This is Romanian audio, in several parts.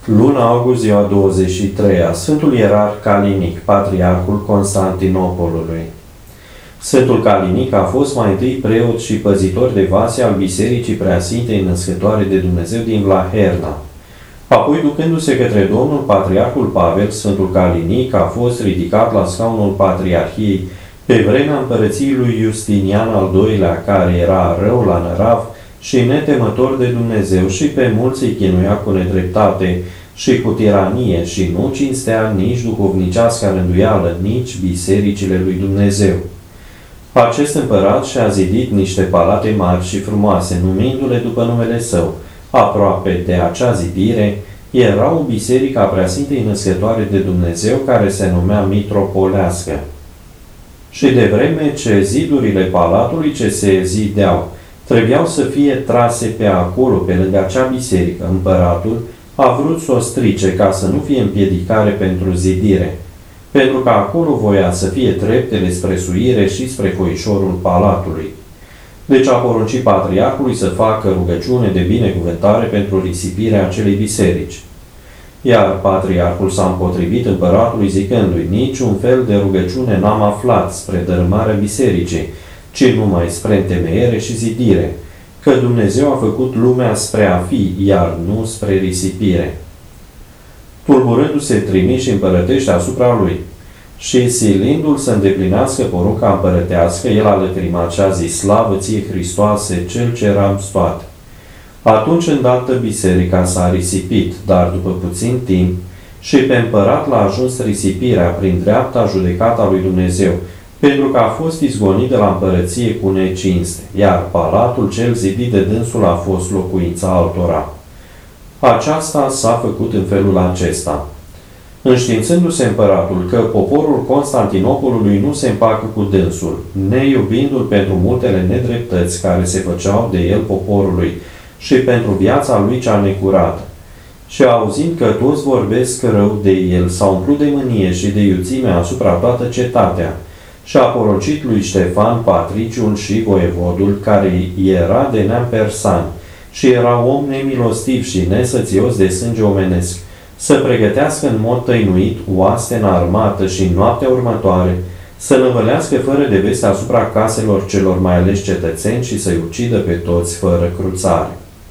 Luna august, ziua 23-a, Sfântul Ierarh Calinic, Patriarhul Constantinopolului. Sfântul Calinic a fost mai întâi preot și păzitor de vase al Bisericii Preasfintei Născătoare de Dumnezeu din Vlaherna. Apoi, ducându-se către Domnul Patriarhul Pavel, Sfântul Calinic a fost ridicat la scaunul Patriarhiei pe vremea împărăției lui Justinian al II-lea, care era rău la nărav și netemător de Dumnezeu și pe mulți îi chinuia cu nedreptate și cu tiranie și nu cinstea nici duhovnicească rânduială, nici bisericile lui Dumnezeu. Acest împărat și-a zidit niște palate mari și frumoase, numindu-le după numele său. Aproape de acea zidire era o biserică a Preasfintei Născătoare de Dumnezeu care se numea Mitropolească. Și de vreme ce zidurile palatului ce se zideau trebuiau să fie trase pe acolo, pe lângă acea biserică, împăratul a vrut să o strice ca să nu fie împiedicare pentru zidire, pentru că acolo voia să fie treptele spre suire și spre foișorul palatului. Deci a poruncit patriarhului să facă rugăciune de binecuvântare pentru risipirea acelei biserici. Iar patriarhul s-a împotrivit împăratului zicându-i: niciun fel de rugăciune n-am aflat spre dărâmarea bisericii, ci numai spre întemeiere și zidire, că Dumnezeu a făcut lumea spre a fi, iar nu spre risipire. Tulburându-se trimiși împărătește asupra lui și silindu-l să îndeplinească porunca împărătească, el a lăcrimat și a zis: slavă ție, Hristoase, cel ce eram toate. Atunci îndată biserica s-a risipit, dar după puțin timp și pe împărat l-a ajuns risipirea prin dreapta judecata lui Dumnezeu, pentru că a fost izgonit de la împărăție cu necinste, iar palatul cel zidit de dânsul a fost locuința altora. Aceasta s-a făcut în felul acesta. Înștiințându-se împăratul că poporul Constantinopolului nu se împacă cu dânsul, neiubindu-l pentru multele nedreptăți care se făceau de el poporului și pentru viața lui cea necurată, și auzind că toți vorbesc rău de el, s-a umplut de mânie și de iuțime asupra toată cetatea, și a poruncit lui Ștefan, patriciul și voievodul, care era de neam persan și era om nemilostiv și nesățios de sânge omenesc, să pregătească în mod tăinuit oaste înarmată și în noaptea următoare să năvălească fără de veste asupra caselor celor mai aleși cetățeni și să-i ucidă pe toți fără cruțare.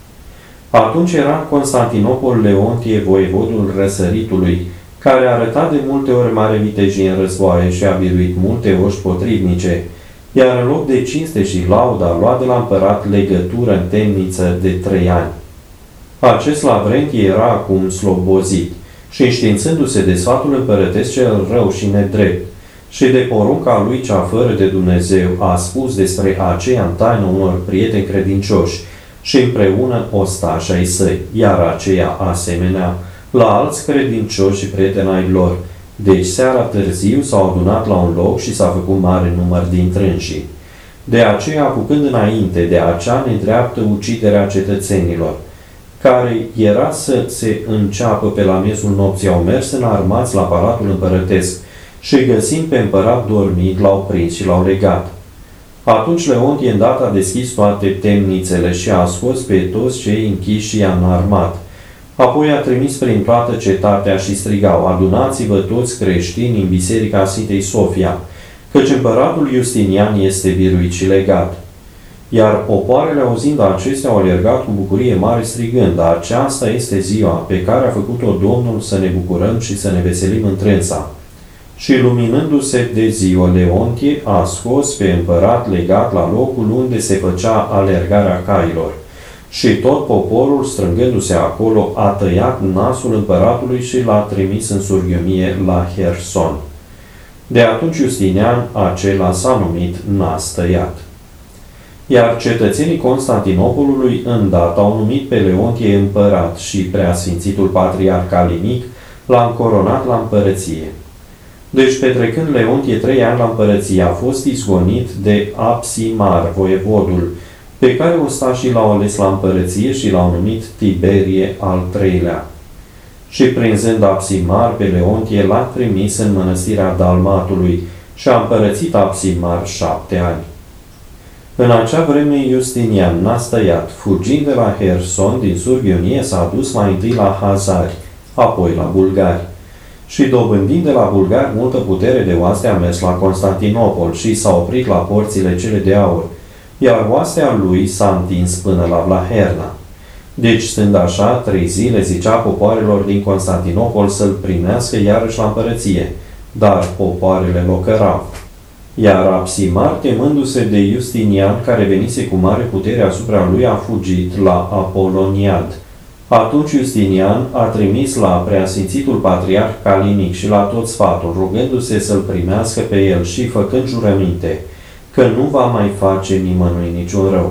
Atunci era în Constantinopol Leontie, voievodul Răsăritului, care a arătat de multe ori mare vitejie în războaie și a biruit multe oști potrivnice, iar în loc de cinste și laudă a luat de la împărat legătură în temniță de 3 ani. Acest Lavrentie era acum slobozit și, înștiințându-se de sfatul împărătesc cel rău și nedrept și de porunca lui cea fără de Dumnezeu, a spus despre aceea în taină unor prieteni credincioși și împreună ostași ai săi, iar aceea asemenea la alți credincioși și prieteni ai lor. Deci seara târziu s-au adunat la un loc și s-a făcut mare număr dintre înșii. De aceea, apucând înainte de acea nedreaptă uciderea cetățenilor, care era să se înceapă pe la miezul nopții, au mers înarmați la palatul împărătesc și, găsind pe împărat dormit, l-au prins și l-au legat. Atunci Leontie îndată a deschis toate temnițele și a scos pe toți cei închiși și i-a înarmat. Apoi a trimis prin toată cetatea și strigau: adunați-vă toți creștini în biserica Sfintei Sofia, căci împăratul Justinian este biruit și legat. Iar popoarele, auzind acestea, au alergat cu bucurie mare strigând: aceasta este ziua pe care a făcut-o Domnul să ne bucurăm și să ne veselim întrânsa. Și luminându-se de ziua, Leontie a scos pe împărat legat la locul unde se făcea alergarea cailor. Și tot poporul, strângându-se acolo, a tăiat nasul împăratului și l-a trimis în surghiumie la Herson. De atunci Justinian acela s-a numit Nas Tăiat. Iar cetățenii Constantinopolului îndată au numit pe Leontie împărat și preasfințitul patriarh Calinic l-a încoronat la împărăție. Deci, petrecând Leontie 3 ani la împărăție, a fost izgonit de Apsimar, voievodul, pe care ostașii l-au ales la împărăție și l-au numit Tiberie al III-lea. Și prinzând Apsimar pe Leontie, l-a trimis în mănăstirea Dalmatului și a împărățit Apsimar 7 ani. În acea vreme Justinian Nas Tăiat, fugind de la Herson din surghiunie, s-a dus mai întâi la Hazari, apoi la bulgari. Și dobândind de la bulgari multă putere de oaste, a mers la Constantinopol și s-a oprit la porțile cele de aur, iar oastea lui s-a întins până la Vlaherna. Deci, stând așa, 3 zile, zicea popoarelor din Constantinopol să-l primească iarăși la împărăție, dar popoarele locărau. Iar Apsimar, temându-se de Justinian, care venise cu mare putere asupra lui, a fugit la Apoloniad. Atunci Justinian a trimis la preasfințitul patriarh Calinic și la tot sfatul, rugându-se să-l primească pe el și făcând jurăminte că nu va mai face nimănui niciun rău.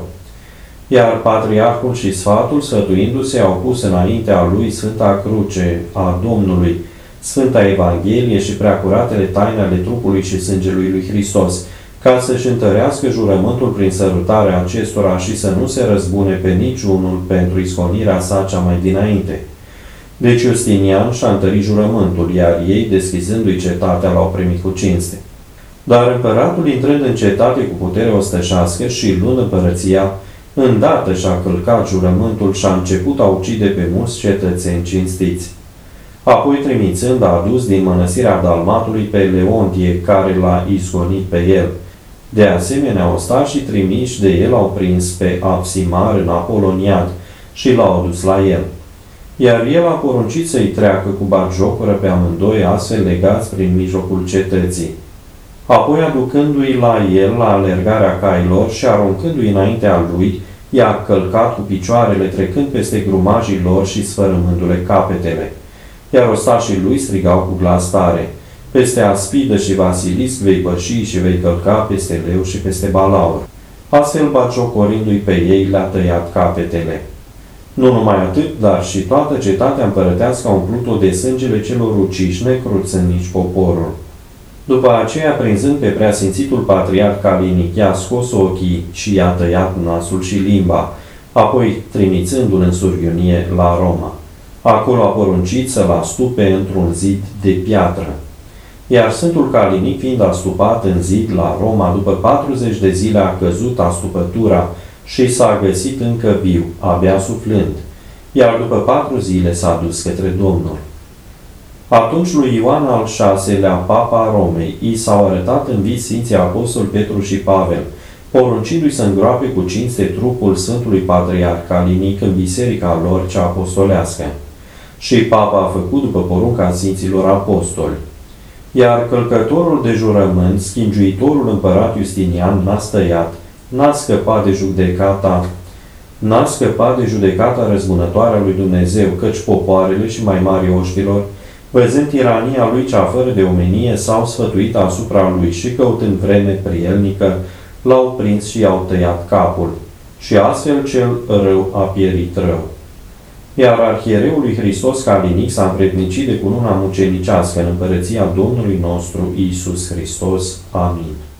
Iar patriarhul și sfatul, sfătuindu-se, au pus înaintea lui Sfânta Cruce a Domnului, Sfânta Evanghelie și preacuratele taine ale trupului și sângelui lui Hristos, ca să-și întărească jurământul prin sărutarea acestora și să nu se răzbune pe niciunul pentru isconirea sa cea mai dinainte. Deci Justinian și-a întărit jurământul, iar ei, deschizându-i cetatea, l-au primit cu cinste. Dar împăratul, intrând în cetate cu putere ostășească și luând împărăția, îndată și-a călcat jurământul și a început a ucide pe mulți cetățeni cinstiți. Apoi, trimițând, a adus din mănăstirea Dalmatului pe Leontie, care l-a isconit pe el. De asemenea, ostașii trimiși de el au prins pe Apsimar în Apoloniad și l-au adus la el. Iar el a poruncit să-i treacă cu batjocură pe amândoi, astfel legați prin mijlocul cetății. Apoi, aducându-i la el la alergarea cailor și aruncându-i înaintea lui, i-a călcat cu picioarele, trecând peste grumajii lor și sfărâmându-le capetele. Iar ostașii lui strigau cu glas tare: peste Aspidă și Vasilisc vei păși și vei călca peste leu și peste balaur. Astfel, batjocorindu-i pe ei, le-a tăiat capetele. Nu numai atât, dar și toată cetatea împărătească a umplut-o de sângele celor uciși, necruțând nici poporul. După aceea, prinzând pe preasfințitul patriarh Calinic, i-a scos ochii și i-a tăiat nasul și limba, apoi trimițându-l în surghiunie la Roma. Acolo a poruncit să-l astupe într-un zid de piatră. Iar Sfântul Calinic, fiind astupat în zid la Roma, după 40 de zile a căzut astupătura și s-a găsit încă viu, abia suflând, iar după 4 zile s-a dus către Domnul. Atunci lui Ioan al VI-lea, papa Romei, i s-au arătat în vis Sfinții Apostoli Petru și Pavel, poruncindu-i să îngroape cu cinste trupul Sfântului Patriarh Calinic în biserica lor cea apostolească. Și papa a făcut după porunca Sfinților Apostoli. Iar călcătorul de jurământ, schingiuitorul împărat Justinian, n-a stăiat, n-a scăpat de judecata răzbunătoare a lui Dumnezeu, căci popoarele și mai mari oștilor, văzând tirania lui cea fără de omenie, s-au sfătuit asupra lui și, căutând vreme prielnică, l-au prins și i-au tăiat capul. Și astfel cel rău a pierit rău. Iar arhiereul lui Hristos Calinic s-a împrednicit de cununa mucenicească în împărăția Domnului nostru Iisus Hristos. Amin.